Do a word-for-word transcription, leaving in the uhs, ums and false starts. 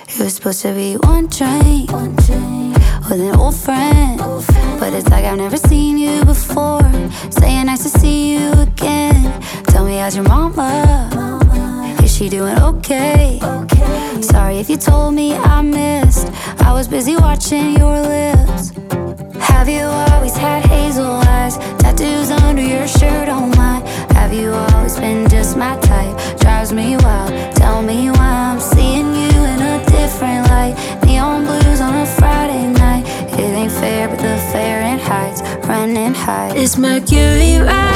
It was supposed to be one drink with an old friend, but it's like I've never seen you before. Saying nice to see you again. Tell me, how's your mama? Is she doing okay? Sorry if you told me I missed. I was busy watching your lips. Have you always had hazel eyes? Tattoos under your shirt, oh my. Have you always been just my type? Drives me wild, tell me why I'm seeing you in a different light. Neon blues on a Friday night. It ain't fair, but the Fahrenheit's running high. It's Mercury rising.